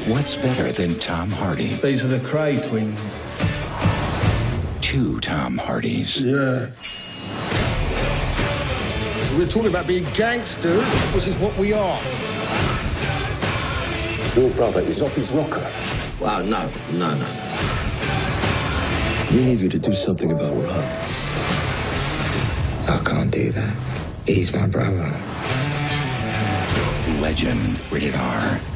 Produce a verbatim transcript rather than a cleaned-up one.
What's better than Tom Hardy? These are the Cray twins. Two Tom Hardys. Yeah. We're talking about being gangsters, which is what we are. Your brother is off his rocker. Wow, no, no, no. We need you to do something about Rob. I can't do that. He's my brother. Legend. Rated R.